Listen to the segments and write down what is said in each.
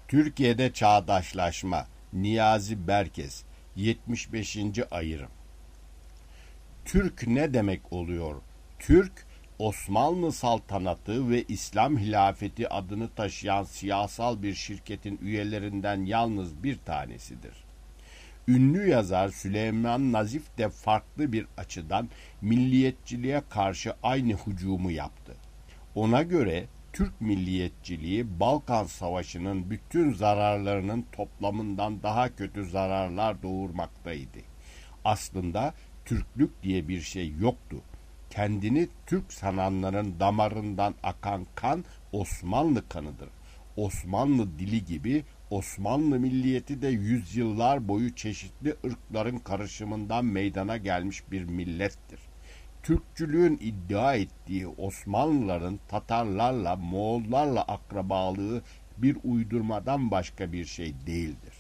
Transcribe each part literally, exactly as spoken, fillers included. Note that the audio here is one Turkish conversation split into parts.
Türkiye'de çağdaşlaşma. Niyazi Berkes. yetmiş beşinci ayrım. Türk ne demek oluyor? Türk, Osmanlı saltanatı ve İslam hilafeti adını taşıyan siyasal bir şirketin üyelerinden yalnız bir tanesidir. Ünlü yazar Süleyman Nazif de farklı bir açıdan milliyetçiliğe karşı aynı hücumu yaptı. Ona göre Türk milliyetçiliği Balkan Savaşı'nın bütün zararlarının toplamından daha kötü zararlar doğurmaktaydı. Aslında Türklük diye bir şey yoktu. Kendini Türk sananların damarından akan kan Osmanlı kanıdır. Osmanlı dili gibi Osmanlı milliyeti de yüzyıllar boyu çeşitli ırkların karışımından meydana gelmiş bir millettir. Türkçülüğün iddia ettiği Osmanlıların Tatarlarla, Moğollarla akrabalığı bir uydurmadan başka bir şey değildir.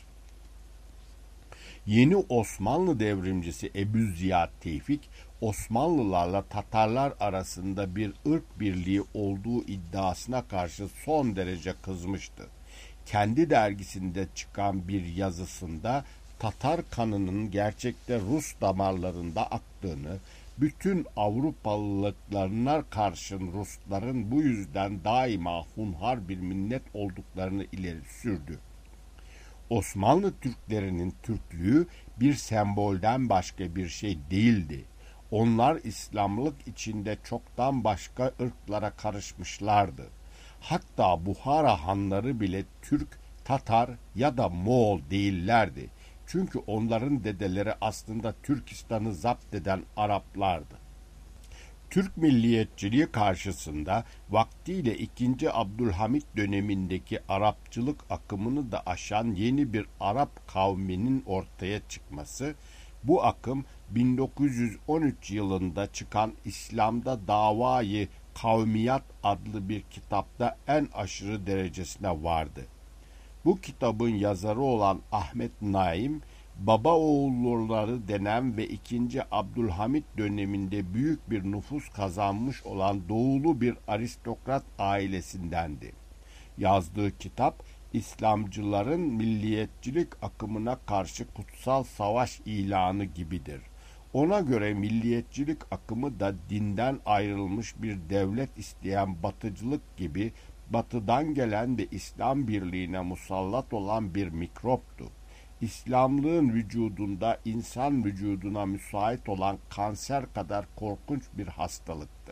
Yeni Osmanlı devrimcisi Ebu Ziyad Tevfik, Osmanlılarla Tatarlar arasında bir ırk birliği olduğu iddiasına karşı son derece kızmıştı. Kendi dergisinde çıkan bir yazısında Tatar kanının gerçekte Rus damarlarında aktığını, bütün Avrupalılarına karşın Rusların bu yüzden daima hunhar bir millet olduklarını ileri sürdü. Osmanlı Türklerinin Türklüğü bir sembolden başka bir şey değildi. Onlar İslamlık içinde çoktan başka ırklara karışmışlardı. Hatta Buhara hanları bile Türk, Tatar ya da Moğol değillerdi. Çünkü onların dedeleri aslında Türkistan'ı zapt eden Araplardı. Türk milliyetçiliği karşısında vaktiyle ikinci. Abdülhamit dönemindeki Arapçılık akımını da aşan yeni bir Arap kavminin ortaya çıkması, bu akım bin dokuz yüz on üç yılında çıkan İslam'da Davayı Kavmiyat adlı bir kitapta en aşırı derecesine vardı. Bu kitabın yazarı olan Ahmet Naim, baba oğulları denen ve ikinci. Abdülhamit döneminde büyük bir nüfus kazanmış olan doğulu bir aristokrat ailesindendi. Yazdığı kitap, İslamcıların milliyetçilik akımına karşı kutsal savaş ilanı gibidir. Ona göre milliyetçilik akımı da dinden ayrılmış bir devlet isteyen batıcılık gibi batıdan gelen ve İslam birliğine musallat olan bir mikroptu. İslamlığın vücudunda insan vücuduna müsait olan kanser kadar korkunç bir hastalıktı.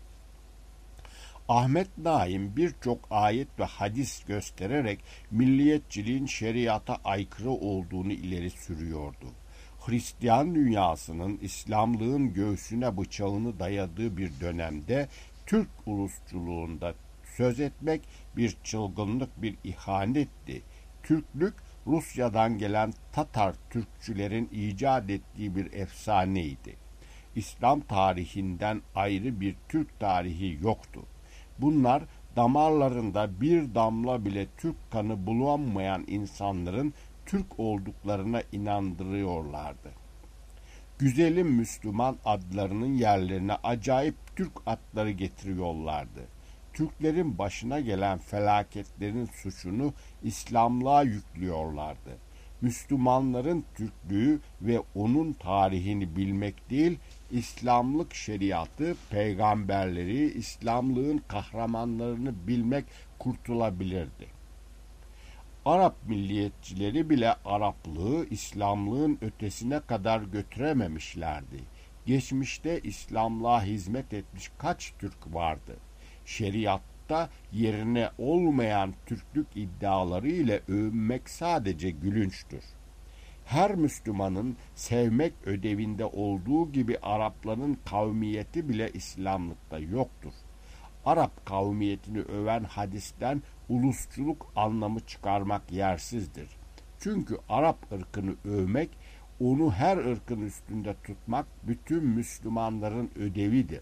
Ahmet Naim birçok ayet ve hadis göstererek milliyetçiliğin şeriata aykırı olduğunu ileri sürüyordu. Hristiyan dünyasının İslamlığın göğsüne bıçağını dayadığı bir dönemde Türk ulusçuluğunda söz etmek bir çılgınlık, bir ihanetti. Türklük, Rusya'dan gelen Tatar Türkçülerin icat ettiği bir efsaneydi. İslam tarihinden ayrı bir Türk tarihi yoktu. Bunlar damarlarında bir damla bile Türk kanı bulunmayan insanların Türk olduklarına inandırıyorlardı. Güzelim Müslüman adlarının yerlerine acayip Türk adları getiriyorlardı. Türklerin başına gelen felaketlerin suçunu İslamlığa yüklüyorlardı. Müslümanların Türklüğü ve onun tarihini bilmek değil, İslamlık şeriatı, peygamberleri, İslamlığın kahramanlarını bilmek kurtulabilirdi. Arap milliyetçileri bile Araplığı İslamlığın ötesine kadar götürememişlerdi. Geçmişte İslamlığa hizmet etmiş kaç Türk vardı? Şeriatta yerine olmayan Türklük iddiaları ile övünmek sadece gülünçtür. Her Müslümanın sevmek ödevinde olduğu gibi Arapların kavmiyeti bile İslamlıkta yoktur. Arap kavmiyetini öven hadisten ulusçuluk anlamı çıkarmak yersizdir. Çünkü Arap ırkını övmek, onu her ırkın üstünde tutmak bütün Müslümanların ödevidir.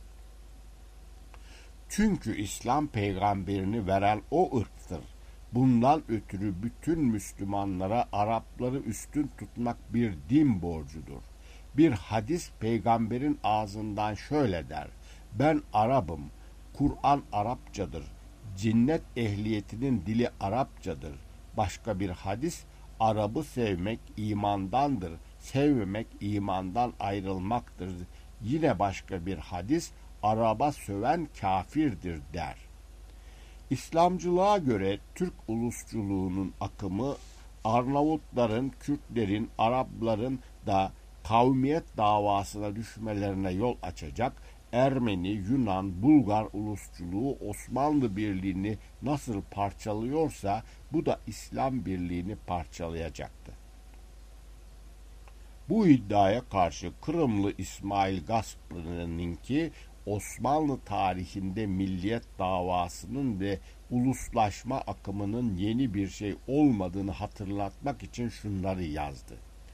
Çünkü İslam peygamberini veren o ırktır. Bundan ötürü bütün Müslümanlara Arapları üstün tutmak bir din borcudur. Bir hadis peygamberin ağzından şöyle der: ben Arap'ım, Kur'an Arapçadır, cennet ehliyetinin dili Arapçadır, Başka bir hadis, Arap'ı sevmek imandandır, sevmemek imandan ayrılmaktır. Yine başka bir hadis, Arap'a söven kafirdir der. İslamcılığa göre Türk ulusçuluğunun akımı, Arnavutların, Kürtlerin, Arapların da kavmiyet davasına düşmelerine yol açacak, Ermeni, Yunan, Bulgar ulusçuluğu Osmanlı Birliği'ni nasıl parçalıyorsa bu da İslam Birliği'ni parçalayacaktı. Bu iddiaya karşı Kırımlı İsmail Gaspari'ninki Osmanlı tarihinde milliyet davasının ve uluslaşma akımının yeni bir şey olmadığını hatırlatmak için şunları yazdı.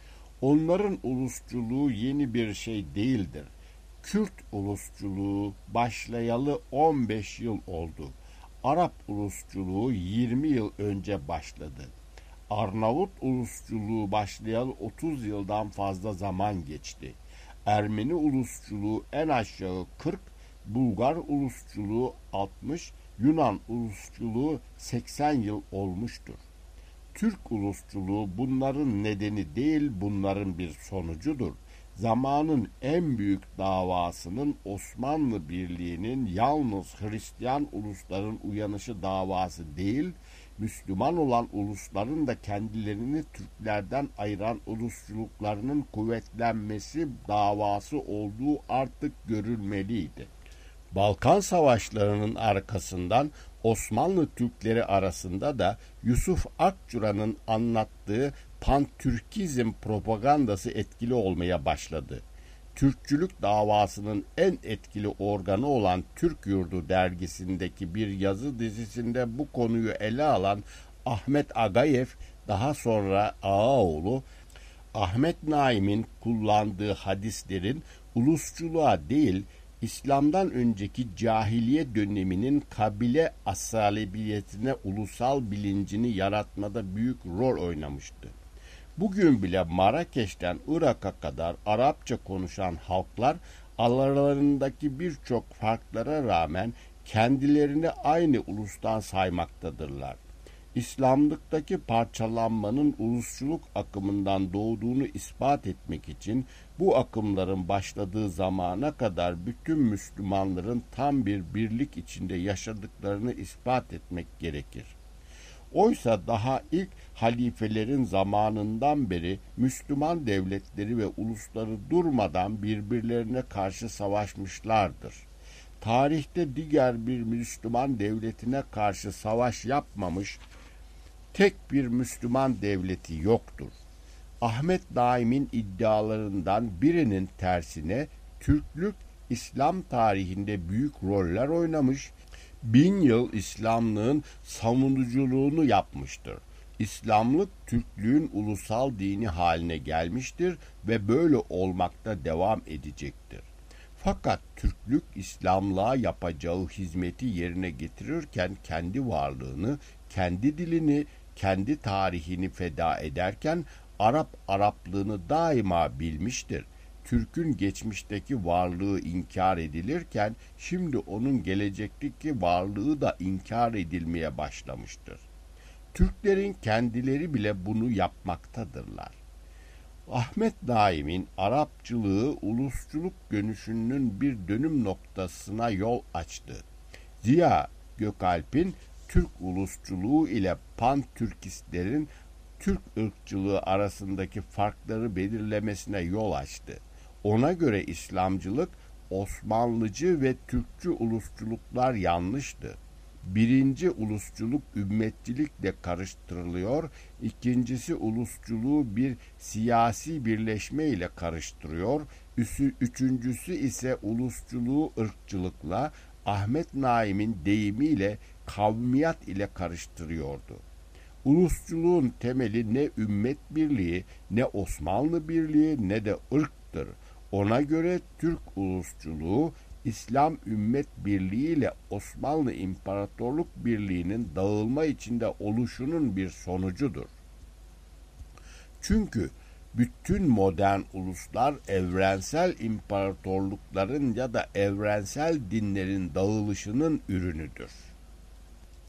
Onların ulusçuluğu yeni bir şey değildir. Kürt ulusçuluğu başlayalı on beş yıl oldu. Arap ulusçuluğu yirmi yıl önce başladı. Arnavut ulusçuluğu başlayalı otuz yıldan fazla zaman geçti. Ermeni ulusçuluğu en aşağı kırk, Bulgar ulusçuluğu altmış, Yunan ulusçuluğu seksen yıl olmuştur. Türk ulusçuluğu bunların nedeni değil, bunların bir sonucudur. Zamanın en büyük davasının Osmanlı Birliği'nin yalnız Hristiyan ulusların uyanışı davası değil, Müslüman olan ulusların da kendilerini Türklerden ayıran ulusçuluklarının kuvvetlenmesi davası olduğu artık görülmeliydi. Balkan Savaşları'nın arkasından Osmanlı Türkleri arasında da Yusuf Akçura'nın anlattığı pantürkizm propagandası etkili olmaya başladı. Türkçülük davasının en etkili organı olan Türk Yurdu dergisindeki bir yazı dizisinde bu konuyu ele alan Ahmet Agayev, daha sonra Ağaoğlu, Ahmet Naim'in kullandığı hadislerin ulusçuluğa değil, İslam'dan önceki cahiliye döneminin kabile asalibiyetine ulusal bilincini yaratmada büyük rol oynamıştı. Bugün bile Marrakeş'ten Irak'a kadar Arapça konuşan halklar aralarındaki birçok farklara rağmen kendilerini aynı ulustan saymaktadırlar. İslamlıktaki parçalanmanın ulusçuluk akımından doğduğunu ispat etmek için bu akımların başladığı zamana kadar bütün Müslümanların tam bir birlik içinde yaşadıklarını ispat etmek gerekir. Oysa daha ilk halifelerin zamanından beri Müslüman devletleri ve ulusları durmadan birbirlerine karşı savaşmışlardır. Tarihte diğer bir Müslüman devletine karşı savaş yapmamış tek bir Müslüman devleti yoktur. Ahmet Naim'in iddialarından birinin tersine Türklük İslam tarihinde büyük roller oynamış, bin yıl İslamlığın savunuculuğunu yapmıştır. İslamlık Türklüğün ulusal dini haline gelmiştir ve böyle olmakta devam edecektir. Fakat Türklük İslamlığa yapacağı hizmeti yerine getirirken kendi varlığını, kendi dilini, kendi tarihini feda ederken Arap Araplığını daima bilmiştir. Türk'ün geçmişteki varlığı inkar edilirken şimdi onun gelecekteki varlığı da inkar edilmeye başlamıştır. Türklerin kendileri bile bunu yapmaktadırlar. Ahmet Naim'in Arapçılığı ulusçuluk dönüşünün bir dönüm noktasına yol açtı. Ziya Gökalp'in Türk ulusçuluğu ile pan-Türkistlerin Türk ırkçılığı arasındaki farkları belirlemesine yol açtı. Ona göre İslamcılık, Osmanlıcı ve Türkçü ulusçuluklar yanlıştı. Birinci ulusçuluk ümmetçilikle karıştırılıyor, ikincisi ulusçuluğu bir siyasi birleşme ile karıştırıyor, üçüncüsü ise ulusçuluğu ırkçılıkla, Ahmet Naim'in deyimiyle kavmiyat ile karıştırıyordu. Ulusçuluğun temeli ne ümmet birliği, ne Osmanlı birliği, ne de ırktır. Ona göre Türk ulusçuluğu, İslam ümmet birliği ile Osmanlı İmparatorluk Birliği'nin dağılma içinde oluşunun bir sonucudur. Çünkü bütün modern uluslar evrensel imparatorlukların ya da evrensel dinlerin dağılışının ürünüdür.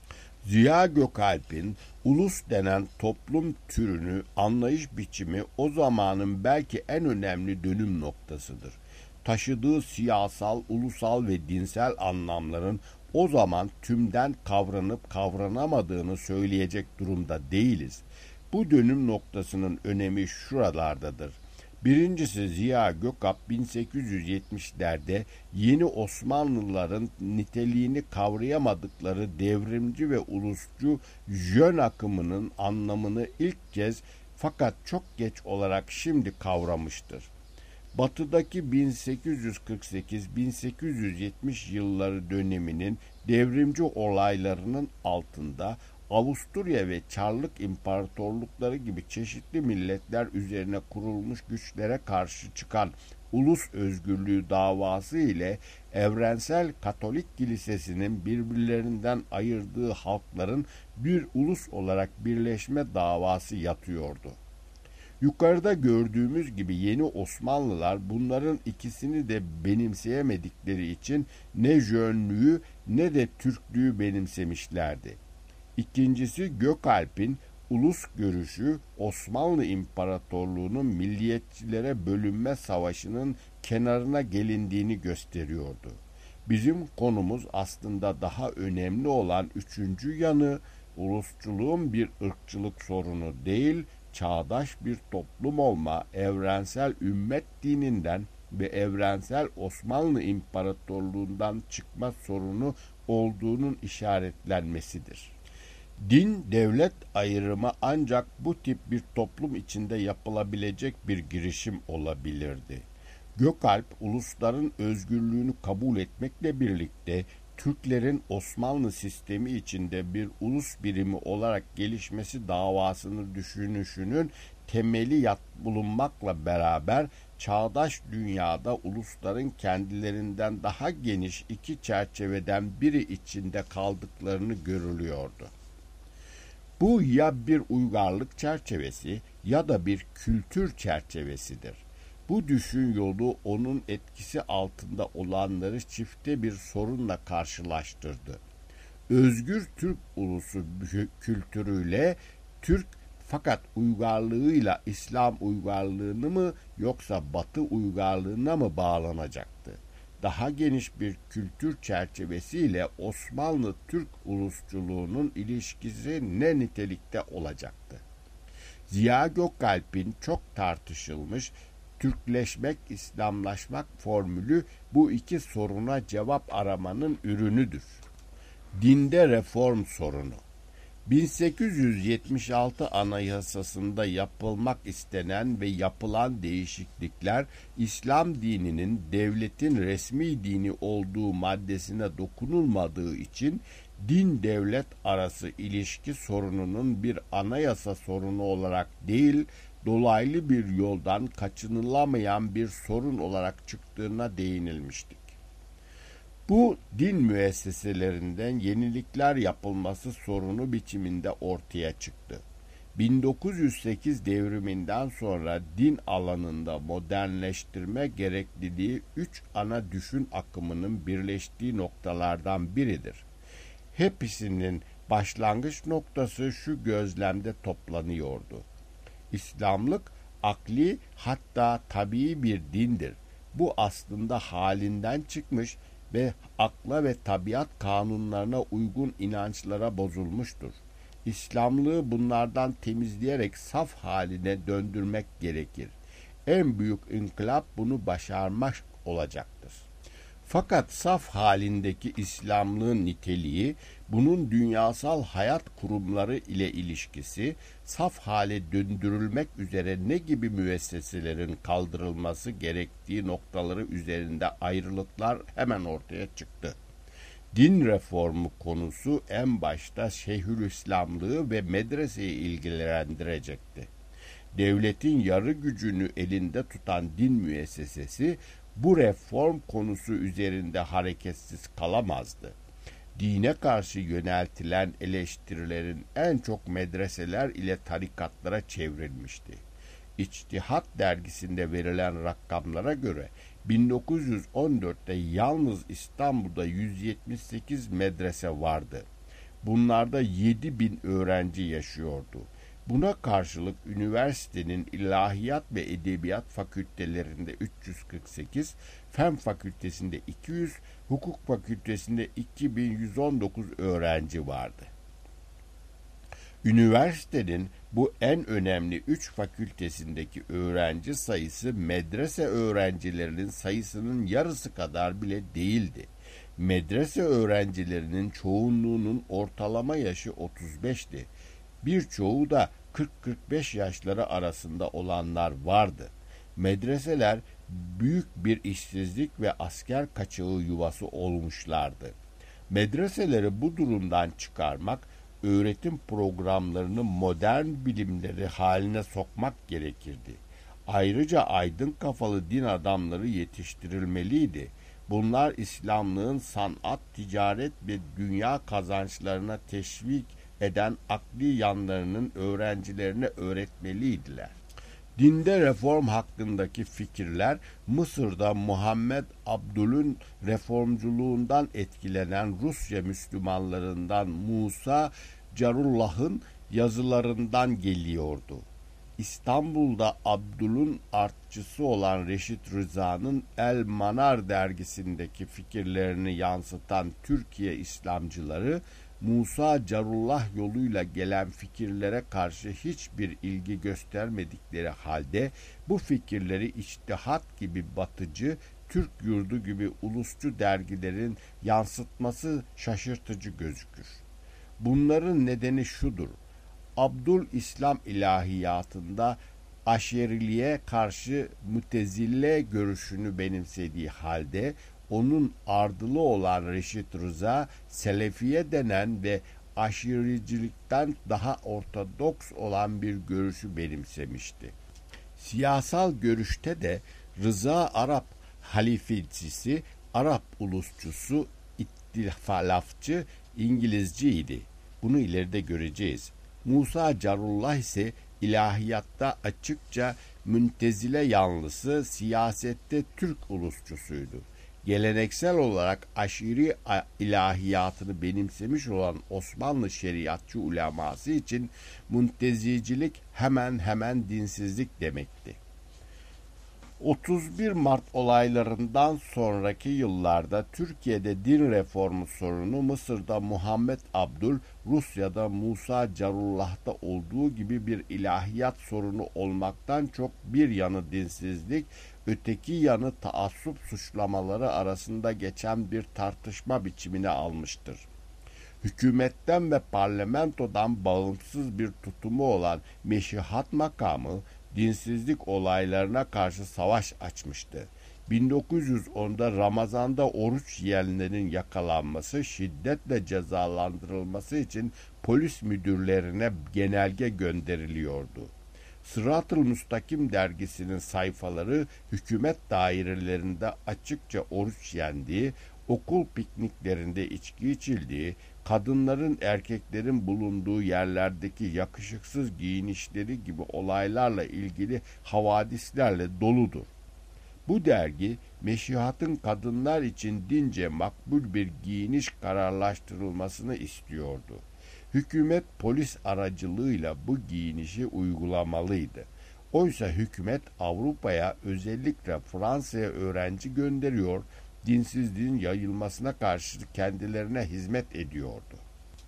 Ziya Gökalp'in ulus denen toplum türünü, anlayış biçimi o zamanın belki en önemli dönüm noktasıdır. Taşıdığı siyasal, ulusal ve dinsel anlamların o zaman tümden kavranıp kavranamadığını söyleyecek durumda değiliz. Bu dönüm noktasının önemi şuralardadır. Birincisi, Ziya Gökalp bin sekiz yüz yetmişlerde yeni Osmanlıların niteliğini kavrayamadıkları devrimci ve ulusçu Jön akımının anlamını ilk kez fakat çok geç olarak şimdi kavramıştır. Batı'daki bin sekiz yüz kırk sekiz bin sekiz yüz yetmiş yılları döneminin devrimci olaylarının altında Avusturya ve Çarlık İmparatorlukları gibi çeşitli milletler üzerine kurulmuş güçlere karşı çıkan ulus özgürlüğü davası ile evrensel Katolik Kilisesi'nin birbirlerinden ayırdığı halkların bir ulus olarak birleşme davası yatıyordu. Yukarıda gördüğümüz gibi yeni Osmanlılar bunların ikisini de benimseyemedikleri için ne Jönlüğü ne de Türklüğü benimsemişlerdi. İkincisi, Gökalp'in ulus görüşü Osmanlı İmparatorluğu'nun milliyetçilere bölünme savaşının kenarına gelindiğini gösteriyordu. Bizim konumuz aslında daha önemli olan üçüncü yanı, ulusçuluğun bir ırkçılık sorunu değil, çağdaş bir toplum olma, evrensel ümmet dininden ve evrensel Osmanlı İmparatorluğu'ndan çıkma sorunu olduğunun işaretlenmesidir. Din-devlet ayrımı ancak bu tip bir toplum içinde yapılabilecek bir girişim olabilirdi. Gökalp, ulusların özgürlüğünü kabul etmekle birlikte Türklerin Osmanlı sistemi içinde bir ulus birimi olarak gelişmesi davasını düşünüşünün temeli yat bulunmakla beraber çağdaş dünyada ulusların kendilerinden daha geniş iki çerçeveden biri içinde kaldıklarını görülüyordu. Bu ya bir uygarlık çerçevesi ya da bir kültür çerçevesidir. Bu düşün yolu onun etkisi altında olanları çifte bir sorunla karşılaştırdı. Özgür Türk ulusu kültürüyle Türk fakat uygarlığıyla İslam uygarlığını mı yoksa Batı uygarlığına mı bağlanacaktı? Daha geniş bir kültür çerçevesiyle Osmanlı-Türk ulusçuluğunun ilişkisi ne nitelikte olacaktı? Ziya Gökalp'in çok tartışılmış Türkleşmek, İslamlaşmak formülü bu iki soruna cevap aramanın ürünüdür. Dinde reform sorunu. bin sekiz yüz yetmiş altı Anayasası'nda yapılmak istenen ve yapılan değişiklikler, İslam dininin devletin resmi dini olduğu maddesine dokunulmadığı için din-devlet arası ilişki sorununun bir anayasa sorunu olarak değil, dolaylı bir yoldan kaçınılamayan bir sorun olarak çıktığına değinilmiştik. Bu din müesseselerinden yenilikler yapılması sorunu biçiminde ortaya çıktı. bin dokuz yüz sekiz devriminden sonra din alanında modernleştirme gerekliliği üç ana düşün akımının birleştiği noktalardan biridir. Hepsinin başlangıç noktası şu gözlemde toplanıyordu. İslamlık akli hatta tabii bir dindir. Bu aslında halinden çıkmış ve akla ve tabiat kanunlarına uygun inançlara bozulmuştur. İslamlığı bunlardan temizleyerek saf haline döndürmek gerekir. En büyük inkılap bunu başarmak olacaktır. Fakat saf halindeki İslamlığın niteliği, bunun dünyasal hayat kurumları ile ilişkisi, saf hale döndürülmek üzere ne gibi müesseselerin kaldırılması gerektiği noktaları üzerinde ayrılıklar hemen ortaya çıktı. Din reformu konusu en başta Şeyhülislamlığı ve medreseyi ilgilendirecekti. Devletin yarı gücünü elinde tutan din müessesesi, bu reform konusu üzerinde hareketsiz kalamazdı. Dine karşı yöneltilen eleştirilerin en çok medreseler ile tarikatlara çevrilmişti. İçtihat dergisinde verilen rakamlara göre bin dokuz yüz on dörtte yalnız İstanbul'da yüz yetmiş sekiz medrese vardı. Bunlarda yedi bin öğrenci yaşıyordu. Buna karşılık üniversitenin ilahiyat ve edebiyat fakültelerinde üç yüz kırk sekiz, fen fakültesinde iki yüz, hukuk fakültesinde iki bin yüz on dokuz öğrenci vardı. Üniversitenin bu en önemli üç fakültesindeki öğrenci sayısı medrese öğrencilerinin sayısının yarısı kadar bile değildi. Medrese öğrencilerinin çoğunluğunun ortalama yaşı otuz beşti. Birçoğu da kırk kırk beş yaşları arasında olanlar vardı. Medreseler büyük bir işsizlik ve asker kaçağı yuvası olmuşlardı. Medreseleri bu durumdan çıkarmak, öğretim programlarını modern bilimleri haline sokmak gerekirdi. Ayrıca aydın kafalı din adamları yetiştirilmeliydi. Bunlar İslamlığın sanat, ticaret ve dünya kazançlarına teşvik eden akli yanlarının öğrencilerine öğretmeliydiler. Dinde reform hakkındaki fikirler Mısır'da Muhammed Abdül'ün reformculuğundan etkilenen Rusya Müslümanlarından Musa Carullah'ın yazılarından geliyordu. İstanbul'da Abdül'ün artçısı olan Reşit Rıza'nın El Manar dergisindeki fikirlerini yansıtan Türkiye İslamcıları, Musa Carullah yoluyla gelen fikirlere karşı hiçbir ilgi göstermedikleri halde bu fikirleri içtihat gibi batıcı, Türk Yurdu gibi ulusçu dergilerin yansıtması şaşırtıcı gözükür. Bunların nedeni şudur: Abdül İslam ilahiyatında aşeriliğe karşı mütezille görüşünü benimsediği halde onun ardılı olan Reşit Rıza, Selefiye denen ve aşiricilikten daha ortodoks olan bir görüşü benimsemişti. Siyasal görüşte de Rıza Arap halifecisi, Arap ulusçusu, ittifalafçı, İngilizciydi. Bunu ileride göreceğiz. Musa Carullah ise ilahiyatta açıkça müntezile yanlısı, siyasette Türk ulusçusuydu. Geleneksel olarak aşiri ilahiyatını benimsemiş olan Osmanlı şeriatçı uleması için müntezicilik hemen hemen dinsizlik demekti. otuz bir Mart olaylarından sonraki yıllarda Türkiye'de din reformu sorunu Mısır'da Muhammed Abdül, Rusya'da Musa Carullah'ta olduğu gibi bir ilahiyat sorunu olmaktan çok bir yanı dinsizlik, öteki yanı taassup suçlamaları arasında geçen bir tartışma biçimini almıştır. Hükümetten ve parlamentodan bağımsız bir tutumu olan meşihat makamı, dinsizlik olaylarına karşı savaş açmıştı. bin dokuz yüz onda Ramazan'da oruç yiyenlerin yakalanması, şiddetle cezalandırılması için polis müdürlerine genelge gönderiliyordu. Sırat-ı Müstakim dergisinin sayfaları hükümet dairelerinde açıkça oruç yendiği, okul pikniklerinde içki içildiği, kadınların erkeklerin bulunduğu yerlerdeki yakışıksız giyinişleri gibi olaylarla ilgili havadislerle doludur. Bu dergi, meşihatın kadınlar için dince makbul bir giyiniş kararlaştırılmasını istiyordu. Hükümet polis aracılığıyla bu giyinişi uygulamalıydı. Oysa hükümet Avrupa'ya, özellikle Fransa'ya öğrenci gönderiyor, dinsizliğin yayılmasına karşı kendilerine hizmet ediyordu.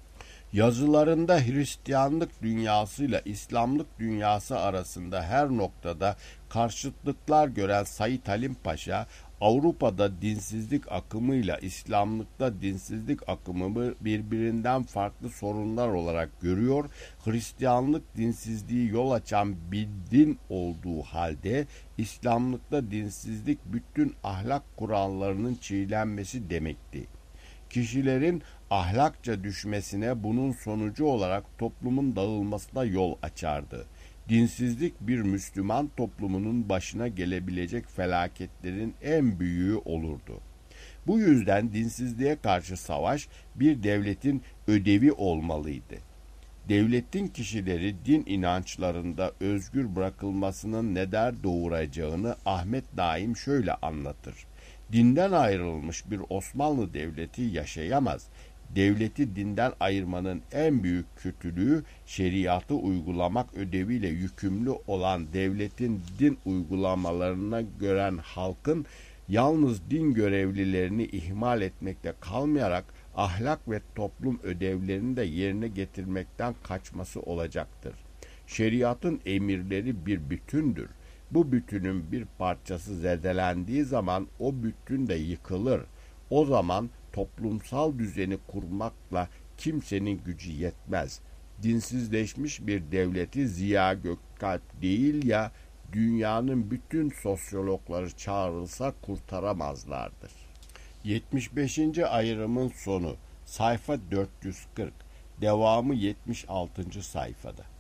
Yazılarında Hristiyanlık dünyasıyla İslamlık dünyası arasında her noktada karşıtlıklar gören Said Halim Paşa, Avrupa'da dinsizlik akımıyla İslamlıkta dinsizlik akımını birbirinden farklı sorunlar olarak görüyor, Hristiyanlık dinsizliği yol açan bir din olduğu halde İslamlıkta dinsizlik bütün ahlak kurallarının çiğnenmesi demekti. Kişilerin ahlakça düşmesine, bunun sonucu olarak toplumun dağılmasına yol açardı. Dinsizlik bir Müslüman toplumunun başına gelebilecek felaketlerin en büyüğü olurdu. Bu yüzden dinsizliğe karşı savaş bir devletin ödevi olmalıydı. Devletin kişileri din inançlarında özgür bırakılmasının neler doğuracağını Ahmet Naim şöyle anlatır: Dinden ayrılmış bir Osmanlı devleti yaşayamaz. Devleti dinden ayırmanın en büyük kötülüğü, şeriatı uygulamak ödeviyle yükümlü olan devletin din uygulamalarına gören halkın yalnız din görevlilerini ihmal etmekte kalmayarak ahlak ve toplum ödevlerini de yerine getirmekten kaçması olacaktır. Şeriatın emirleri bir bütündür. Bu bütünün bir parçası zedelendiği zaman o bütün de yıkılır. O zaman toplumsal düzeni kurmakla kimsenin gücü yetmez. Dinsizleşmiş bir devleti Ziya Gökalp değil ya dünyanın bütün sosyologları çağrılsa kurtaramazlardır. yetmiş beşinci ayrımın sonu sayfa dört yüz kırk, devamı yetmiş altıncı sayfada.